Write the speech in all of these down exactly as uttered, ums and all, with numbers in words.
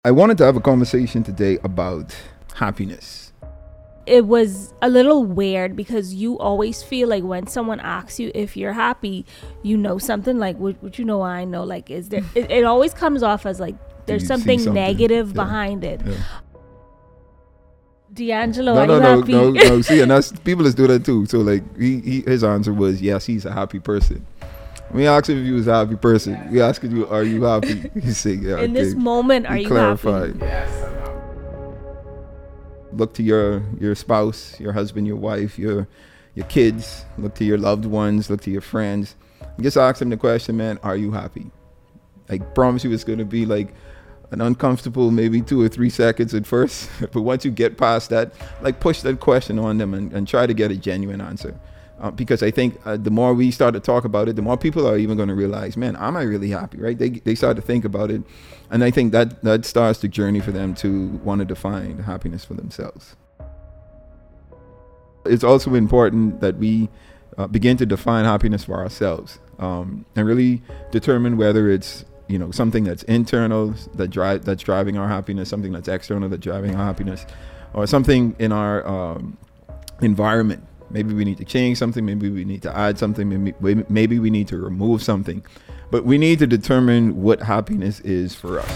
I wanted to have a conversation today about happiness. It was a little weird because you always feel like when someone asks you if you're happy, you know something like, would, would you know I know, like, is there, it, it always comes off as like there's something, something negative yeah. behind it. Yeah. D'Angelo, no, are no, you no, happy? no, no. See, and that's people is do that too. So like, he, he, his answer was yes, he's a happy person. We asked him if he was a happy person. We asked you, are you happy? He said, yeah. In okay. this moment, are he you clarified. happy? Yes, I'm happy. Look to your your spouse, your husband, your wife, your your kids. Look to your loved ones. Look to your friends. Just ask them the question, man, are you happy? I promise you it's going to be like an uncomfortable maybe two or three seconds at first. But once you get past that, like push that question on them and, and try to get a genuine answer. Uh, because I think uh, the more we start to talk about it, the more people are even going to realize, man, am I really happy, right? They they start to think about it. And I think that, that starts the journey for them to want to define happiness for themselves. It's also important that we uh, begin to define happiness for ourselves um, and really determine whether it's, you know, something that's internal that drive that's driving our happiness, something that's external that's driving our happiness, or something in our um, environment. Maybe we need to change something. Maybe we need to add something. Maybe, maybe we need to remove something. But we need to determine what happiness is for us.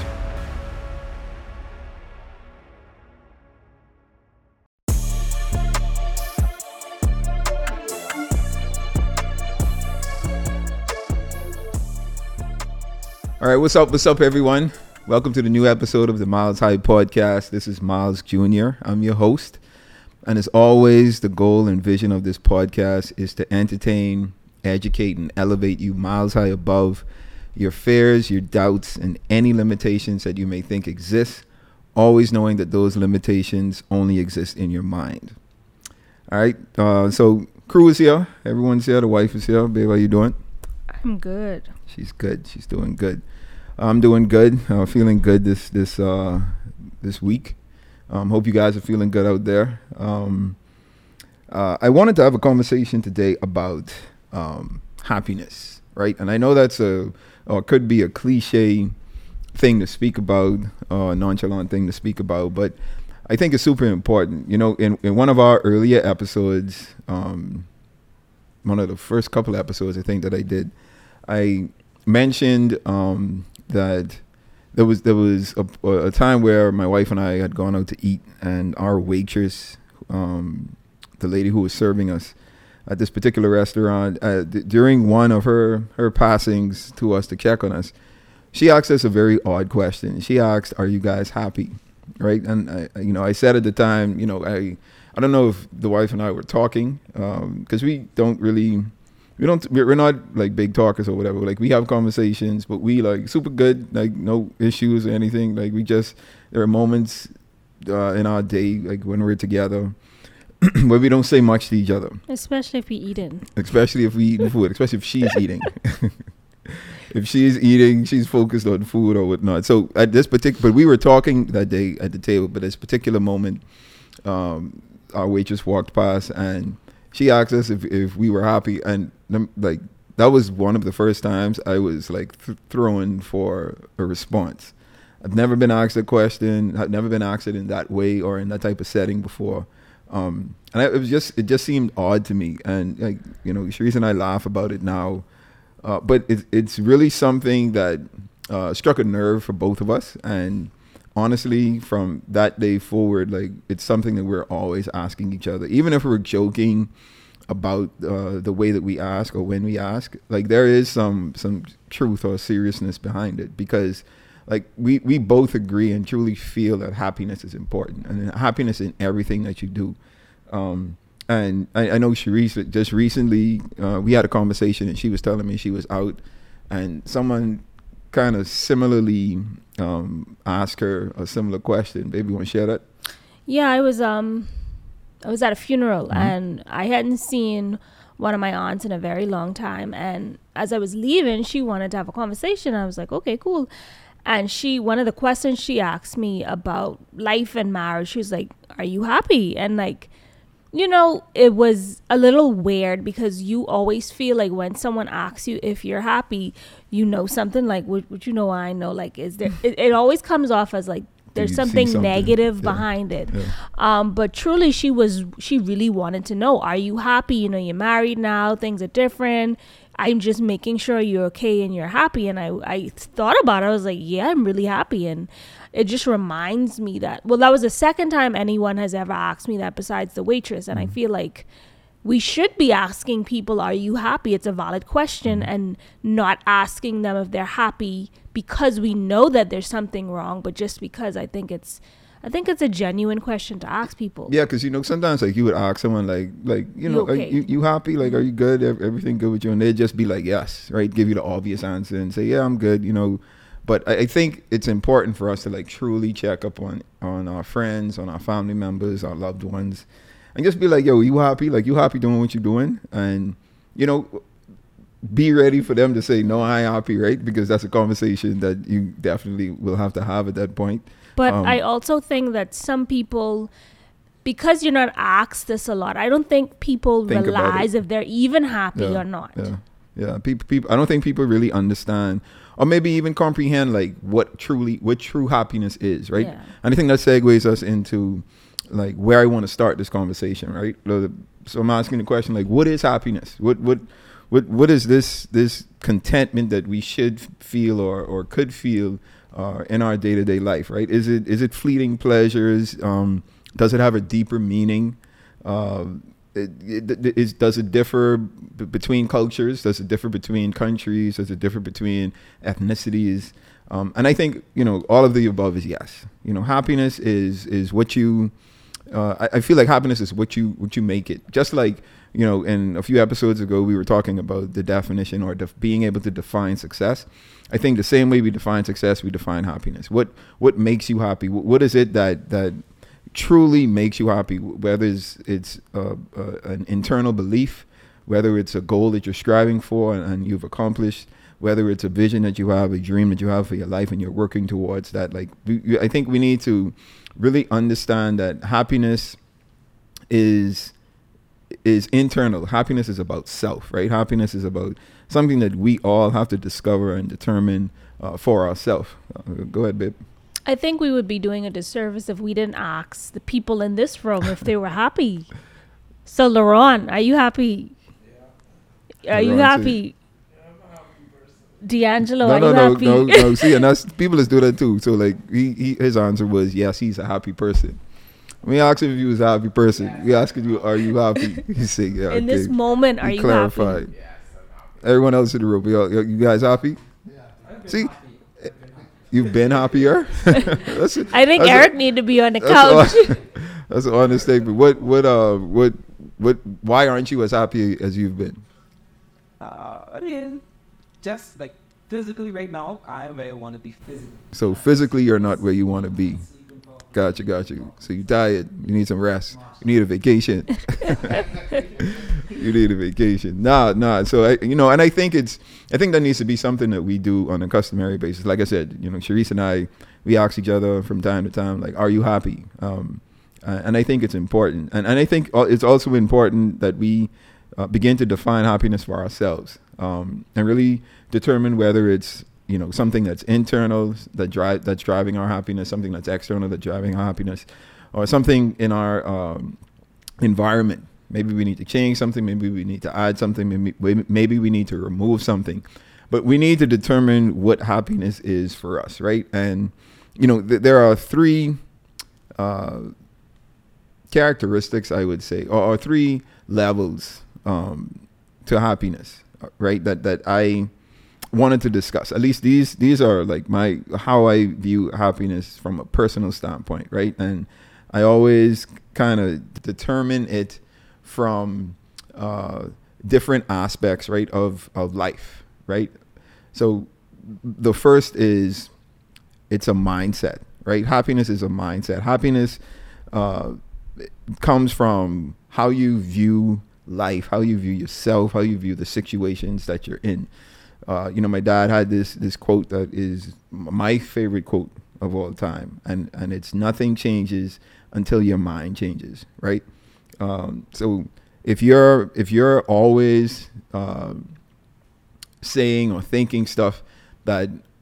All right, what's up? What's up, everyone? Welcome to the new episode of the Miles High Podcast. This is Miles Junior I'm your host. And as always, the goal and vision of this podcast is to entertain, educate, and elevate you miles high above your fears, your doubts, and any limitations that you may think exist, always knowing that those limitations only exist in your mind. All right, uh, so crew is here. Everyone's here. The wife is here. Babe, how you doing? I'm good. She's good. She's doing good. I'm doing good. Uh, feeling good this this uh, this week. Um, hope you guys are feeling good out there. Um, uh, I wanted to have a conversation today about um, happiness, right? And I know that's a, or could be a cliche thing to speak about, or a nonchalant thing to speak about, but I think it's super important. You know, in, in one of our earlier episodes, um, one of the first couple episodes I think that I did, I mentioned um, that There was there was a, a time where my wife and I had gone out to eat, and our waitress, um, the lady who was serving us at this particular restaurant, uh, d- during one of her, her passings to us to check on us, she asked us a very odd question. She asked, "Are you guys happy?" Right? And I, you know, I said at the time, you know, I I don't know if the wife and I were talking because um, we don't really. We don't, we're not like big talkers or whatever. Like we have conversations, but we like super good, like no issues or anything. Like we just, there are moments uh, in our day, like when we're together, where we don't say much to each other. Especially if we eating. Especially if we eating food, especially if she's eating. If she's eating, she's focused on food or whatnot. So at this particular, but we were talking that day at the table, but at this particular moment, um, our waitress walked past and she asked us if, if we were happy, and like that was one of the first times I was like th- thrown for a response. I've never been asked a question. I've never been asked it in that way or in that type of setting before, um, and I, it was just it just seemed odd to me. And like you know, Sharice and I laugh about it now, uh, but it's it's really something that uh, struck a nerve for both of us. And honestly, from that day forward, like it's something that we're always asking each other, even if we're joking about uh, the way that we ask or when we ask. Like there is some some truth or seriousness behind it, because like we we both agree and truly feel that happiness is important, and happiness in everything that you do. Um, and I, I know Sharice just recently uh, we had a conversation, and she was telling me she was out, and someone kind of similarly um ask her a similar question. Baby, you want to share that? Yeah, I was um I was at a funeral, mm-hmm. and I hadn't seen one of my aunts in a very long time, and as I was leaving, she wanted to have a conversation. I was like, okay, cool. And she one of the questions she asked me about life and marriage, she was like, are you happy? And like, you know, it was a little weird because you always feel like when someone asks you if you're happy, you know something like, would, would you know I know, like, is there, it, it always comes off as like there's see something, something? negative Yeah. behind it. Yeah. Um, but truly, she was she really wanted to know, are you happy? You know, you're married now, things are different. I'm just making sure you're okay and you're happy. And I, I thought about it. I was like, yeah, I'm really happy. And it just reminds me that, well, that was the second time anyone has ever asked me that besides the waitress. And Mm-hmm. I feel like we should be asking people, are you happy? It's a valid question, Mm-hmm. and not asking them if they're happy because we know that there's something wrong, but just because I think it's, I think it's a genuine question to ask people. Yeah, because you know sometimes like you would ask someone like like you know You okay? are you, you happy, like are you good, Ev- everything good with you, and they'd just be like yes, right, give you the obvious answer and say yeah I'm good, you know. But I, I think it's important for us to like truly check up on on our friends, on our family members, our loved ones, and just be like, yo, you happy? Like you happy doing what you're doing? And you know, be ready for them to say no, I ain't happy, right? Because that's a conversation that you definitely will have to have at that point. But Um, I also think that some people, because you're not asked this a lot, I don't think people Think about realize if they're even happy Yeah, or not. Yeah, yeah. People, people. I don't think people really understand, or maybe even comprehend, like what truly, what true happiness is, right? Yeah. And I think that segues us into, like, where I want to start this conversation, right? So I'm asking the question, like, what is happiness? What, what, what, what is this, this contentment that we should feel or or could feel uh, in our day to day life, right? Is it, is it fleeting pleasures? Um, does it have a deeper meaning? Uh, It, it, it is, does it differ b- between cultures? Does it differ between countries? Does it differ between ethnicities? Um, and I think, you know, all of the above is yes. You know, happiness is is what you. Uh, I, I feel like happiness is what you what you make it. Just like, you know, in a few episodes ago we were talking about the definition or def- being able to define success. I think the same way we define success, we define happiness. What what makes you happy? What, what is it that that truly makes you happy, whether it's, it's uh, uh, an internal belief, whether it's a goal that you're striving for and, and you've accomplished, whether it's a vision that you have, a dream that you have for your life and you're working towards that. Like, we, I think we need to really understand that happiness is is internal. Happiness is about self, right? Happiness is about something that we all have to discover and determine uh, for ourselves. Uh, go ahead, babe. I think we would be doing a disservice if we didn't ask the people in this room if they were happy. So, Laurent, are you happy? Are you Laurent, happy? D'Angelo, No, are no, you no, happy? no, no. See, and that's people just do that too. So, like, he, he, his answer was yes, he's a happy person. We asked him if he was a happy person. We asked you, are you happy? He said, yeah. In this okay. moment, are He you clarified. happy? Everyone else in the room, we all, you guys happy? See, you've been happier. That's a- I think that's a- Eric need to be on the that's couch. a- That's an honest statement. What, what, uh, what, what? Why aren't you as happy as you've been? Uh, I mean, just like physically right now, I am where I want to be physically. So physically, you're not where you want to be. Gotcha, gotcha. So you tired. You need some rest. You need a vacation. You need a vacation. Nah, nah. So I, you know, and I think it's, I think that needs to be something that we do on a customary basis. Like I said, you know, Sharice and I, we ask each other from time to time, like, "Are you happy?" Um, uh, and I think it's important, and and I think it's also important that we uh, begin to define happiness for ourselves, um, and really determine whether it's, you know, something that's internal that drive that's driving our happiness, something that's external that's driving our happiness, or something in our um, environment. Maybe we need to change something. Maybe we need to add something. Maybe, maybe we need to remove something. But we need to determine what happiness is for us, right? And, you know, th- there are three uh, characteristics, I would say, or, or three levels um, to happiness, right? That that I wanted to discuss. At least these these are like my how I view happiness from a personal standpoint, right? And I always kind of determine it from uh, different aspects, right, of of life, right? So the first is it's a mindset, right? Happiness is a mindset. Happiness uh, comes from how you view life, how you view yourself, how you view the situations that you're in. Uh, you know, my dad had this this quote that is my favorite quote of all time, and and it's nothing changes until your mind changes, right? Um, so if you're if you're always uh, saying or thinking stuff that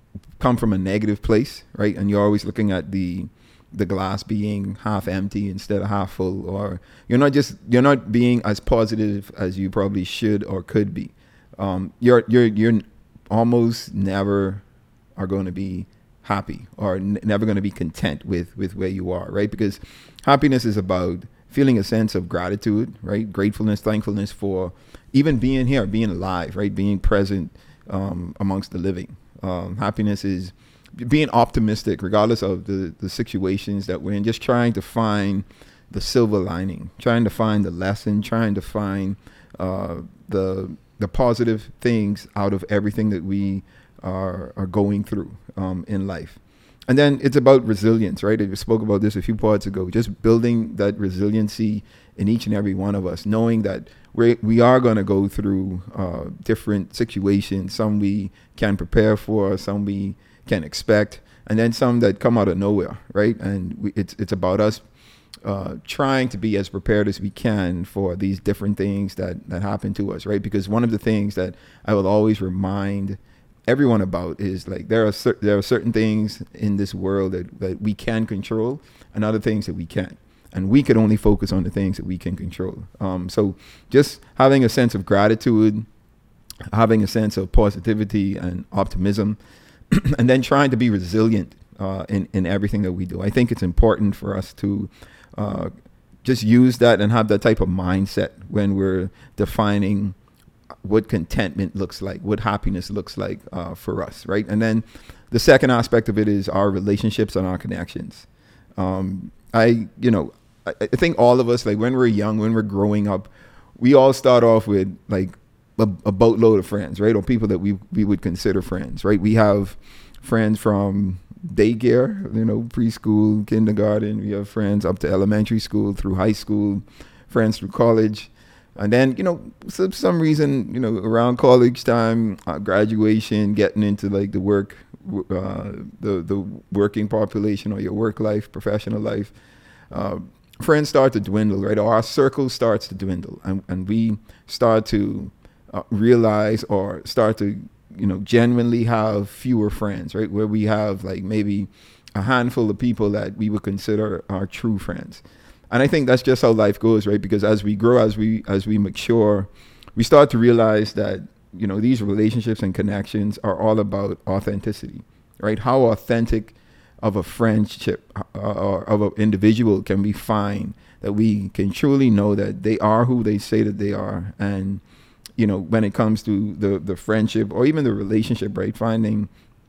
come from a negative place, right? And you're always looking at the the glass being half empty instead of half full, or you're not just you're not being as positive as you probably should or could be. Um, you're you're you're almost never are going to be happy or n- never going to be content with with where you are, right? Because happiness is about feeling a sense of gratitude, right? Gratefulness, thankfulness for even being here, being alive, right? Being present um, amongst the living. Um, happiness is being optimistic regardless of the, the situations that we're in, just trying to find the silver lining, trying to find the lesson, trying to find uh, the the positive things out of everything that we are, are going through um, in life. And then it's about resilience, right? We spoke about this a few parts ago, just building that resiliency in each and every one of us, knowing that we we are going to go through uh, different situations. Some we can prepare for, some we can expect, and then some that come out of nowhere, right? And we, it's it's about us uh, trying to be as prepared as we can for these different things that, that happen to us, right? Because one of the things that I will always remind everyone about is like there are cer- there are certain things in this world that, that we can control and other things that we can't. And we could only focus on the things that we can control. Um, so just having a sense of gratitude, having a sense of positivity and optimism, and then trying to be resilient uh, in, in everything that we do. I think it's important for us to uh, just use that and have that type of mindset when we're defining what contentment looks like, what happiness looks like uh, for us, right? And then the second aspect of it is our relationships and our connections. Um, I, you know, I, I think all of us, like when we're young, when we're growing up, we all start off with like a, a boatload of friends, right? Or people that we we would consider friends, right? We have friends from daycare, you know, preschool, kindergarten. We have friends up to elementary school, through high school, friends through college. And then, you know, for some reason, you know, around college time, uh, graduation, getting into like the work, uh, the the working population or your work life, professional life, uh, friends start to dwindle, right? Or our circle starts to dwindle, and, and we start to uh, realize or start to, you know, genuinely have fewer friends, right? Where we have like maybe a handful of people that we would consider our true friends. And I think that's just how life goes, right? Because as we grow, as we as we mature, we start to realize that, you know, these relationships and connections are all about authenticity, right? How authentic of a friendship uh, or of an individual can we find that we can truly know that they are who they say that they are. And, you know, when it comes to the, the friendship or even the relationship, right? Finding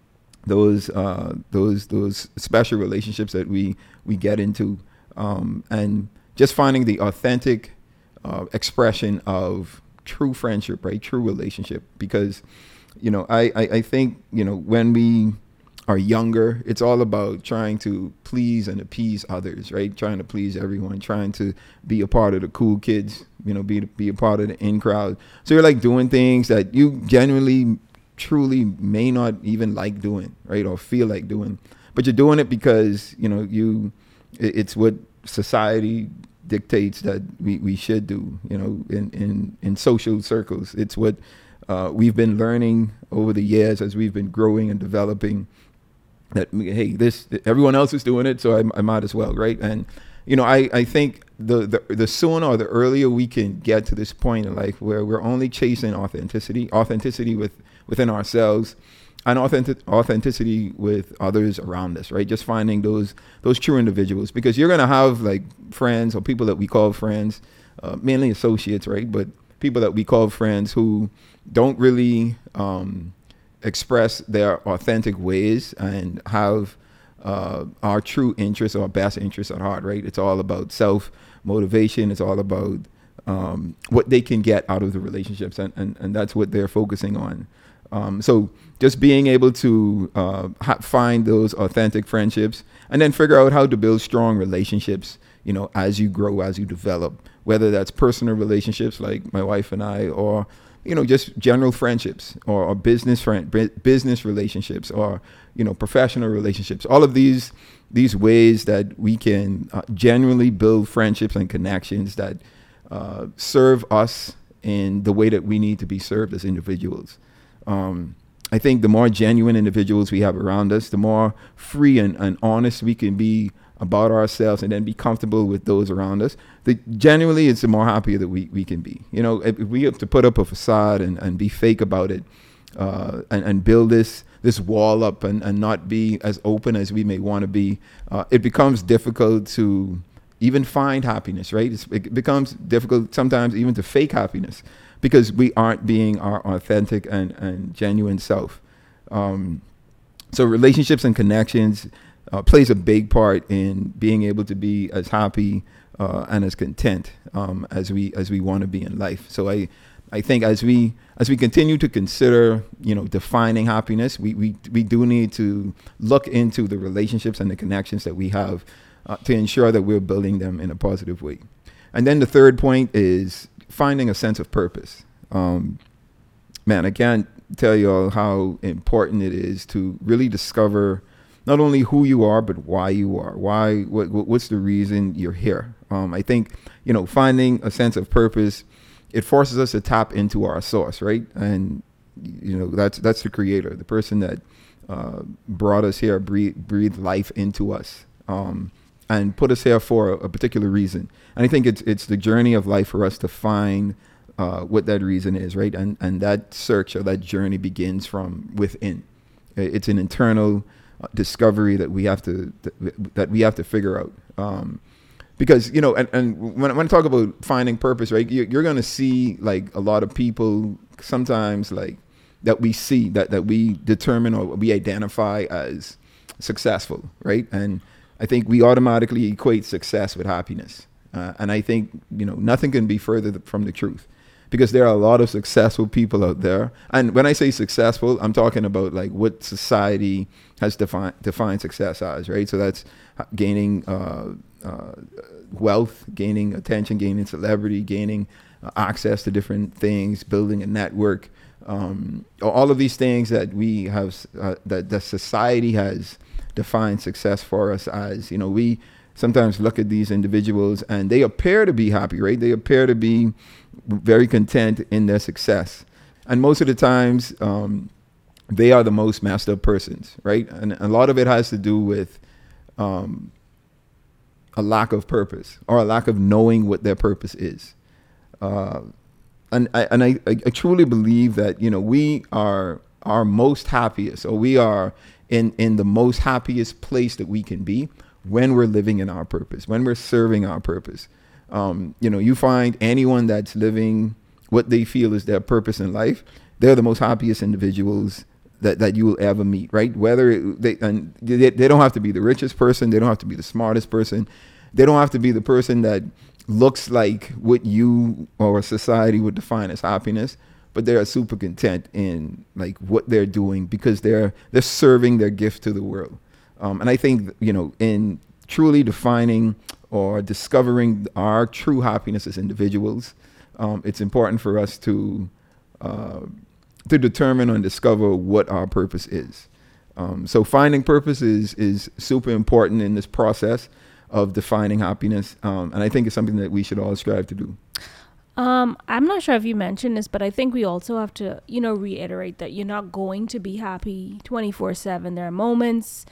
those uh, those those special relationships that we we get into. Um, and just finding the authentic uh, expression of true friendship, right? True relationship. Because, you know, I, I, I think, you know, when we are younger, it's all about trying to please and appease others, right? Trying to please everyone, trying to be a part of the cool kids, you know, be, be a part of the in crowd. So you're like doing things that you genuinely, truly may not even like doing, right? Or feel like doing, but you're doing it because, you know, you, it's what society dictates that we, we should do, you know, in, in, in social circles. It's what uh, we've been learning over the years as we've been growing and developing, that, hey, this, everyone else is doing it, so I, I might as well, right? And, you know, I, I think the, the, the sooner or the earlier we can get to this point in life where we're only chasing authenticity, authenticity with, within ourselves, and authentic, authenticity with others around us, right? Just finding those those true individuals, because you're gonna have like friends or people that we call friends, uh, mainly associates, right? But people that we call friends who don't really um, express their authentic ways and have uh, our true interests or best interests at heart, right? It's all about self motivation. It's all about um, what they can get out of the relationships, and and, and that's what they're focusing on. Um, so just being able to uh, ha- find those authentic friendships, and then figure out how to build strong relationships, you know, as you grow, as you develop, whether that's personal relationships like my wife and I, or, you know, just general friendships, or, or business friend, business relationships, or, you know, professional relationships. All of these these ways that we can uh, genuinely build friendships and connections that uh, serve us in the way that we need to be served as individuals. Um, I think the more genuine individuals we have around us, the more free and, and honest we can be about ourselves and then be comfortable with those around us. The, genuinely, it's the more happier that we, we can be. You know, if we have to put up a facade and, and be fake about it, uh, and, and build this this wall up and, and not be as open as we may want to be, uh, it becomes difficult to even find happiness, right? It's, it becomes difficult sometimes even to fake happiness because we aren't being our authentic and, and genuine self. Um, so relationships and connections uh, plays a big part in being able to be as happy uh, and as content um, as we as we want to be in life. So I I think as we as we continue to consider, you know, defining happiness, we we, we do need to look into the relationships and the connections that we have uh, to ensure that we're building them in a positive way. And then the third point is finding a sense of purpose. Um, man, I can't tell you all how important it is to really discover not only who you are, but why you are. Why? What, what's the reason you're here? Um, I think, you know, finding a sense of purpose, it forces us to tap into our source, right? And, you know, that's that's the creator, the person that uh, brought us here, breathed, breathed life into us, um, and put us here for a, a particular reason. And I think it's it's the journey of life for us to find uh, what that reason is, right? And and that search or that journey begins from within. It's an internal discovery that we have to that we have to figure out. Um, Because, you know, and, and when, when I talk about finding purpose, right, you, you're going to see like a lot of people sometimes like that we see that, that we determine or we identify as successful, right? And I think we automatically equate success with happiness. Uh, and I think, you know, nothing can be further th- from the truth because there are a lot of successful people out there. And when I say successful, I'm talking about like what society has defined defined success as, right? So that's gaining uh, uh, wealth, gaining attention, gaining celebrity, gaining uh, access to different things, building a network, um, all of these things that we have, uh, that the society has defined success for us as. You know, we sometimes look at these individuals and they appear to be happy, right? They appear to be very content in their success. And most of the times, um, they are the most messed up persons, right? And a lot of it has to do with um, a lack of purpose or a lack of knowing what their purpose is. Uh, and I, and I, I truly believe that, you know, we are our most happiest, or we are in, in the most happiest place that we can be when we're living in our purpose, when we're serving our purpose. Um, you know, you find anyone that's living what they feel is their purpose in life, they're the most happiest individuals that, that you will ever meet, right? Whether it, they, and they, they don't have to be the richest person, they don't have to be the smartest person, they don't have to be the person that looks like what you or society would define as happiness, but they are super content in like what they're doing because they're they're serving their gift to the world. Um, and I think, you know, in truly defining or discovering our true happiness as individuals, um, it's important for us to uh, to determine and discover what our purpose is. Um, so finding purpose is is super important in this process of defining happiness, um, and I think it's something that we should all strive to do. Um, I'm not sure if you mentioned this, but I think we also have to, you know, reiterate that you're not going to be happy twenty-four seven. There are moments,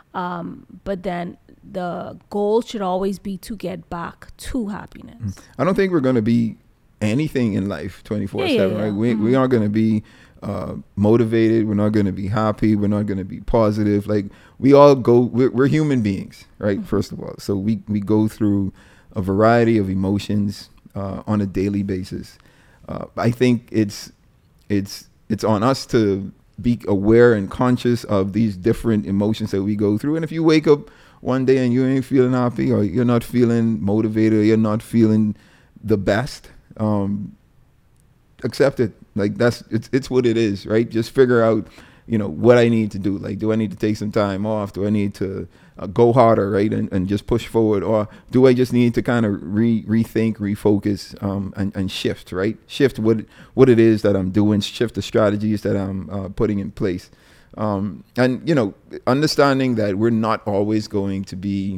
um, but then the goal should always be to get back to happiness. I don't think we're going to be anything in life twenty-four seven, yeah, yeah, right? yeah. We, Mm-hmm. we aren't going to be uh, motivated. We're not going to be happy. We're not going to be positive. Like we all go, we're, we're human beings, right? Mm-hmm. First of all. So we, we go through a variety of emotions uh, on a daily basis. Uh, I think it's, it's, it's on us to be aware and conscious of these different emotions that we go through. And if you wake up one day and you ain't feeling happy, or you're not feeling motivated, or you're not feeling the best, um, accept it. Like that's, it's, it's what it is, right? Just figure out, you know, what I need to do. Like, do I need to take some time off? Do I need to uh, go harder, right? And, and just push forward? Or do I just need to kind of re rethink, refocus, um, and, and shift, right? Shift what, what it is that I'm doing, shift the strategies that I'm uh, putting in place. Um, and, you know, understanding that we're not always going to be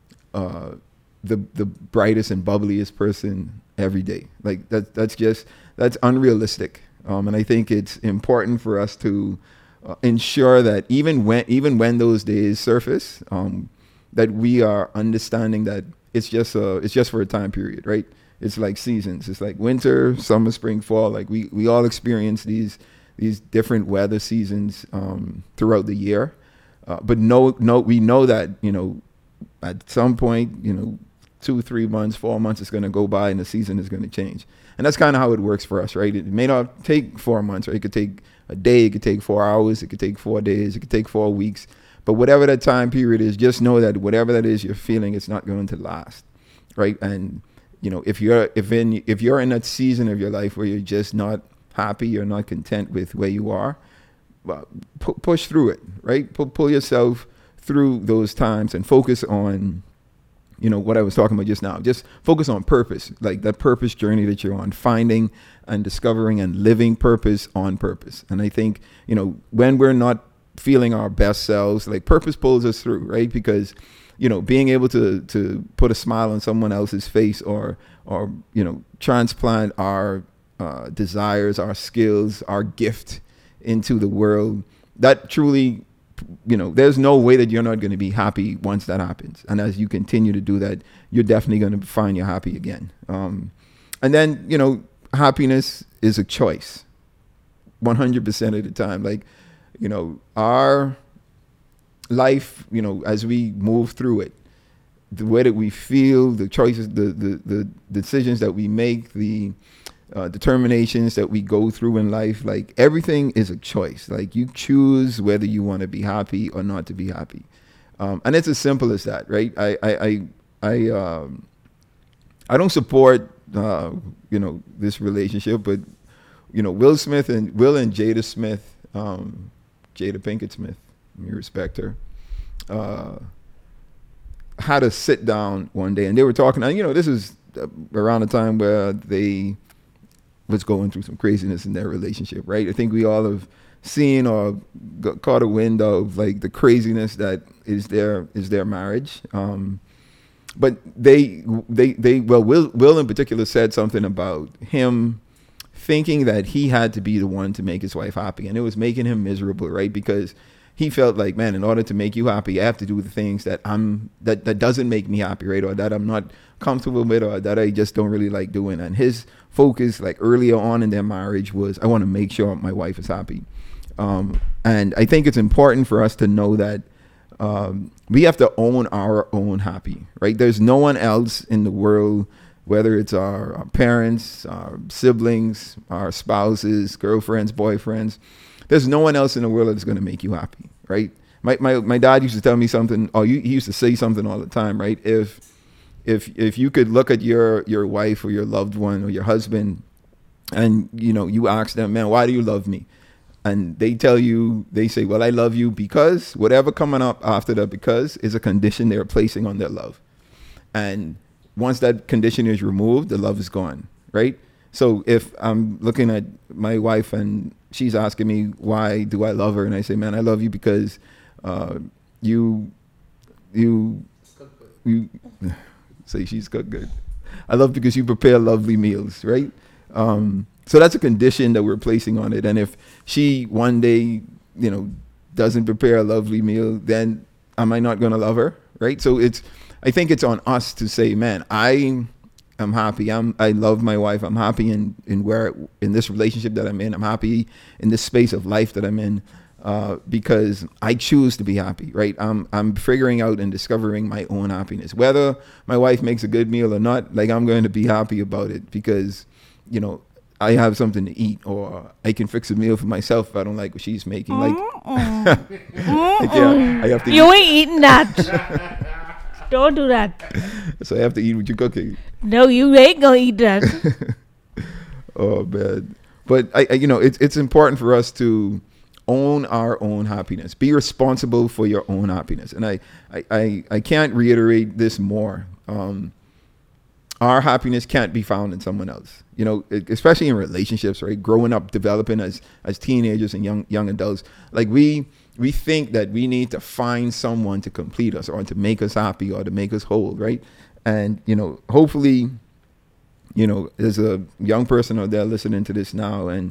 uh, the the brightest and bubbliest person every day. Like that, that's just, that's unrealistic. Um, and I think it's important for us to uh, ensure that even when even when those days surface, um, that we are understanding that it's just uh it's just for a time period, right? It's like seasons. It's like winter, summer, spring, fall. Like we we all experience these these different weather seasons um, throughout the year. Uh, but no, no, we know that, you know, at some point, you know, two, three months, four months is going to go by and the season is going to change. And that's kind of how it works for us, right? It may not take four months, right? It could take a day, it could take four hours, it could take four days, it could take four weeks. But whatever that time period is, just know that whatever that is you're feeling, it's not going to last, right? And, you know, if you're if in if you're in that season of your life where you're just not happy, you're not content with where you are, well, pu- push through it, right? Pull, pull yourself through those times and focus on, you know, what I was talking about just now. Just focus on purpose, like that purpose journey that you're on, finding and discovering and living purpose on purpose. And I think, you know, when we're not feeling our best selves, like purpose pulls us through, right? Because, you know, being able to to put a smile on someone else's face, or or you know, transplant our uh, desires, our skills, our gift into the world, that truly, you know, there's no way that you're not going to be happy once that happens. And as you continue to do that, you're definitely going to find you're happy again. Um, and then, you know, happiness is a choice one hundred percent of the time. Like, you know, our life, you know, as we move through it, the way that we feel, the choices, the the, the decisions that we make, the uh, determinations that we go through in life, like everything is a choice. Like you choose whether you want to be happy or not to be happy. Um, and it's as simple as that, right? I, I, I, I, um, I don't support, uh, you know, this relationship, but, you know, Will Smith and Will and Jada Smith, um, Jada Pinkett Smith, we respect her, uh, had a sit down one day and they were talking, and, you know, this is around the time where they was going through some craziness in their relationship, right? I think we all have seen or got, caught a wind of like the craziness that is their is their marriage. Um, but they they they well, Will Will in particular said something about him thinking that he had to be the one to make his wife happy, and it was making him miserable, right? Because he felt like, man, in order to make you happy, I have to do the things that I'm that that doesn't make me happy, right? Or that I'm not comfortable with, or that I just don't really like doing. And his focus, like earlier on in their marriage, was I want to make sure my wife is happy. Um, and I think it's important for us to know that um, we have to own our own happy, right? There's no one else in the world, whether it's our, our parents, our siblings, our spouses, girlfriends, boyfriends. There's no one else in the world that's going to make you happy, right? My, my my dad used to tell me something, or he used to say something all the time, right? If if if you could look at your your wife or your loved one or your husband, and you know you ask them, man, why do you love me? And they tell you, they say, well, I love you because, whatever coming up after that because is a condition they're placing on their love. And once that condition is removed, the love is gone, right? So if I'm looking at my wife and she's asking me, why do I love her? And I say, man, I love you because uh, you, you, you, say she's cooked good. I love because you prepare lovely meals, right? Um, so that's a condition that we're placing on it. And if she one day, you know, doesn't prepare a lovely meal, then am I not going to love her, right? So it's, I think it's on us to say, man, I am happy. I'm, I love my wife. I'm happy in, in where, in this relationship that I'm in. I'm happy in this space of life that I'm in, uh, because I choose to be happy, right? I'm, I'm figuring out and discovering my own happiness. Whether my wife makes a good meal or not, like I'm going to be happy about it because, you know, I have something to eat, or I can fix a meal for myself if I don't like what she's making. Like, like yeah, I have to you eat. ain't eating that. Don't do that. So I have to eat what you're cooking. No, you ain't gonna eat that. Oh man, but I, I, you know, it's it's important for us to own our own happiness. Be responsible for your own happiness, and I I I, I can't reiterate this more. Um, our happiness can't be found in someone else. You know, especially in relationships, right? Growing up, developing as as teenagers and young young adults, like we we think that we need to find someone to complete us or to make us happy or to make us whole, right? And you know, hopefully, you know, there's a young person out there listening to this now, and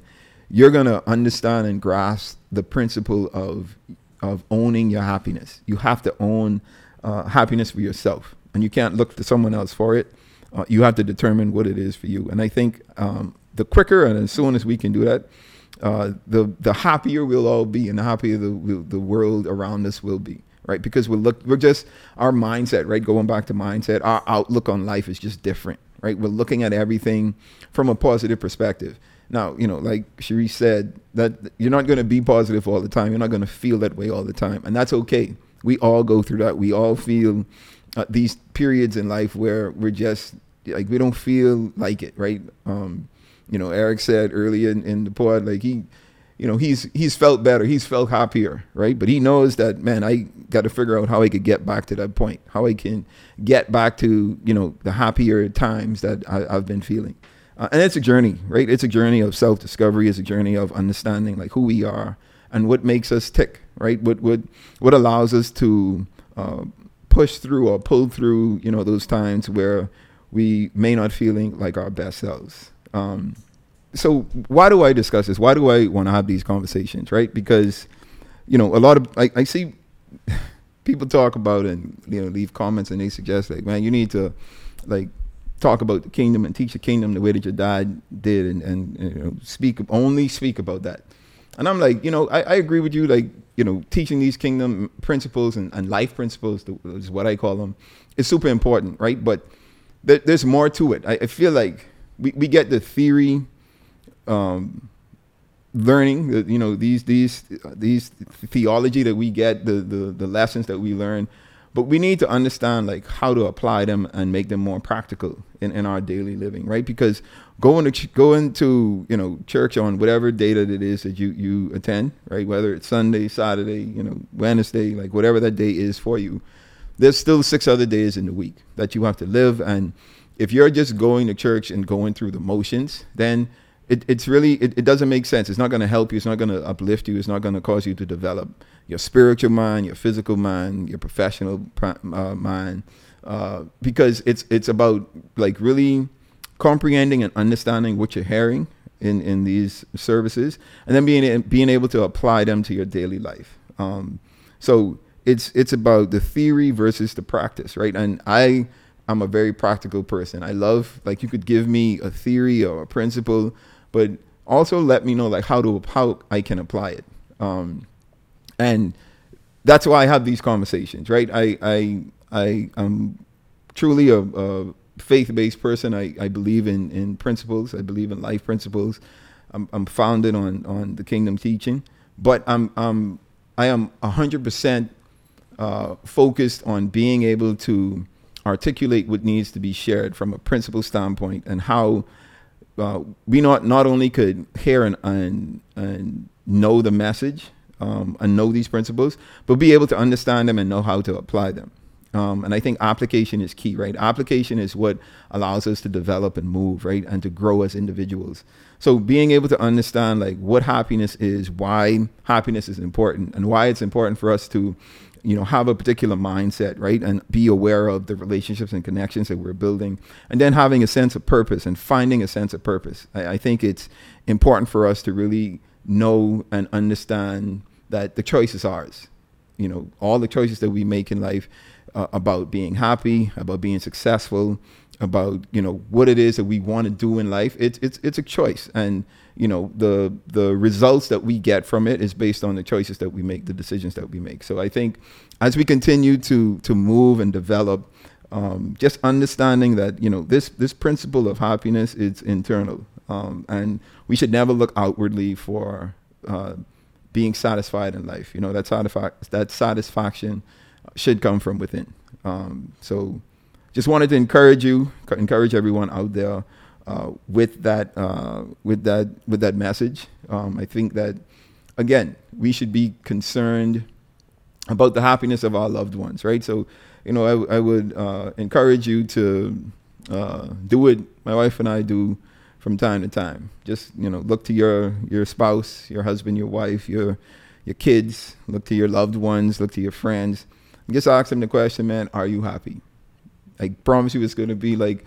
you're going to understand and grasp the principle of of owning your happiness. You have to own uh, happiness for yourself, and you can't look to someone else for it. Uh, you have to determine what it is for you. And I think um, the quicker and as soon as we can do that, uh, the the happier we'll all be, and the happier the the world around us will be, right? Because we're look we're just our mindset, right? Going back to mindset, our outlook on life is just different, right? We're looking at everything from a positive perspective. Now, you know, like Cherie said, that you're not going to be positive all the time. You're not going to feel that way all the time. And that's okay. We all go through that. We all feel uh, these periods in life where we're just like, we don't feel like it, right? Um, you know, Eric said earlier in, in the pod, like he, you know, he's he's felt better. He's felt happier, right? But he knows that, man, I got to figure out how I could get back to that point, how I can get back to, you know, the happier times that I, I've been feeling. Uh, and it's a journey, right? It's a journey of self-discovery. It's a journey of understanding like who we are and what makes us tick, right? What what what allows us to uh, push through or pull through, you know, those times where we may not feeling like our best selves. Um, so why do I discuss this? Why do I want to have these conversations, right? Because, you know, a lot of I, I see people talk about and, you know, leave comments and they suggest like, man, you need to like talk about the kingdom and teach the kingdom the way that your dad did, and, and you know, speak only speak about that. And I'm like, you know, I, I agree with you. Like, you know, teaching these kingdom principles and, and life principles is what I call them, is super important, right? But there, there's more to it. I, I feel like we, we get the theory, um, learning, the, you know, these these these theology that we get, the the the lessons that we learn. But we need to understand like how to apply them and make them more practical in, in our daily living, right? Because going to ch- going to you know church on whatever day that it is that you you attend, right? Whether it's Sunday, Saturday, you know Wednesday, like whatever that day is for you, there's still six other days in the week that you have to live. And if you're just going to church and going through the motions, then it, it's really it, it doesn't make sense. It's not going to help you. It's not going to uplift you. It's not going to cause you to develop your spiritual mind, your physical mind, your professional uh, mind, uh, because it's it's about like really comprehending and understanding what you're hearing in, in these services, and then being being able to apply them to your daily life. Um, so it's it's about the theory versus the practice, right? And I I'm a very practical person. I love like you could give me a theory or a principle, but also let me know like how to how I can apply it. Um, And that's why I have these conversations, right? I I I am truly a, a faith-based person. I, I believe in, in principles. I believe in life principles. I'm, I'm founded on, on the kingdom teaching, but I'm I'm I am a hundred percent focused on being able to articulate what needs to be shared from a principle standpoint, and how uh, we not not only could hear and and, and know the message. Um, and know these principles, but be able to understand them and know how to apply them. Um, and I think application is key, right? Application is what allows us to develop and move, right? And to grow as individuals. So being able to understand like what happiness is, why happiness is important, and why it's important for us to, you know, have a particular mindset, right? And be aware of the relationships and connections that we're building, and then having a sense of purpose and finding a sense of purpose. I, I think it's important for us to really know and understand that the choice is ours. You know, all the choices that we make in life uh, about being happy, about being successful, about, you know, what it is that we want to do in life. It's it's it's a choice. And, you know, the the results that we get from it is based on the choices that we make, the decisions that we make. So I think as we continue to to move and develop, um, just understanding that, you know, this this principle of happiness is internal. Um, and we should never look outwardly for uh, being satisfied in life. You know, that, satisfi- that satisfaction should come from within. Um, so just wanted to encourage you, encourage everyone out there uh, with that, uh, with that, with that message. Um, I think that, again, we should be concerned about the happiness of our loved ones, right? So, you know, I, I would uh, encourage you to uh, do what my wife and I do from time to time. Just, you know, look to your, your spouse, your husband, your wife, your your kids, look to your loved ones, look to your friends, and just ask them the question, man, are you happy? I promise you it's going to be like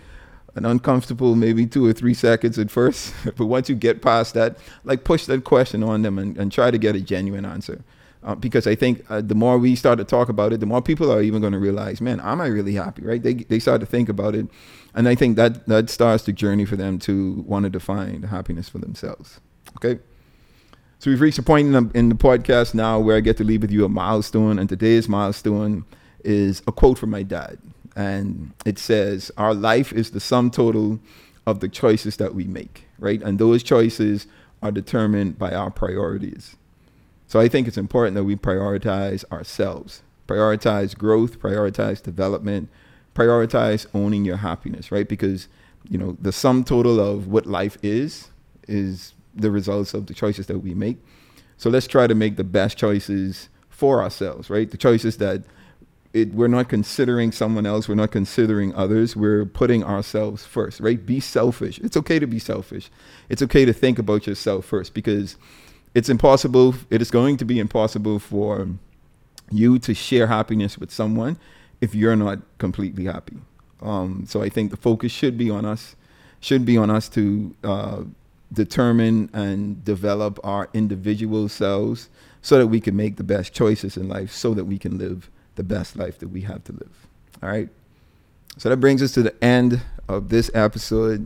an uncomfortable maybe two or three seconds at first. But once you get past that, like push that question on them and, and try to get a genuine answer. Uh, because I think uh, the more we start to talk about it, the more people are even going to realize, man, am I really happy, right? They they start to think about it. And I think that, that starts the journey for them to want to define happiness for themselves. Okay? So we've reached a point in the, in the podcast now where I get to leave with you a milestone. And today's milestone is a quote from my dad. And it says, our life is the sum total of the choices that we make, right? And those choices are determined by our priorities. So I think it's important that we prioritize ourselves, prioritize growth, prioritize development, prioritize owning your happiness, right? Because, you know, the sum total of what life is, is the results of the choices that we make. So let's try to make the best choices for ourselves, right? The choices that it, we're not considering someone else, we're not considering others, we're putting ourselves first, right? Be selfish. It's okay to be selfish. It's okay to think about yourself first, because it's impossible, it is going to be impossible for you to share happiness with someone if you're not completely happy. Um, so I think the focus should be on us, should be on us to uh, determine and develop our individual selves so that we can make the best choices in life, so that we can live the best life that we have to live. All right. So that brings us to the end of this episode.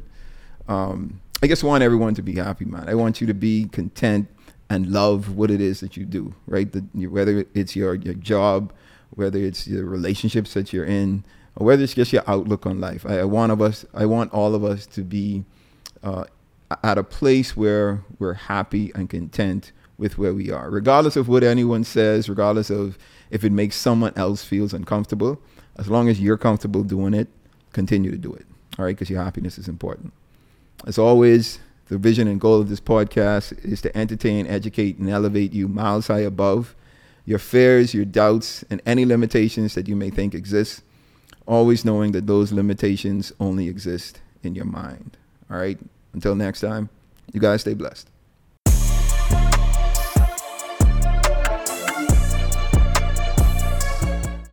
Um, I just want everyone to be happy, man. I want you to be content and love what it is that you do, right? The, whether it's your, your job, whether it's your relationships that you're in, or whether it's just your outlook on life. I, I want of us, I want all of us to be uh, at a place where we're happy and content with where we are, regardless of what anyone says, regardless of if it makes someone else feels uncomfortable. As long as you're comfortable doing it, continue to do it, all right? Because your happiness is important. As always, the vision and goal of this podcast is to entertain, educate, and elevate you miles high above your fears, your doubts, and any limitations that you may think exist, always knowing that those limitations only exist in your mind. All right? Until next time, you guys stay blessed.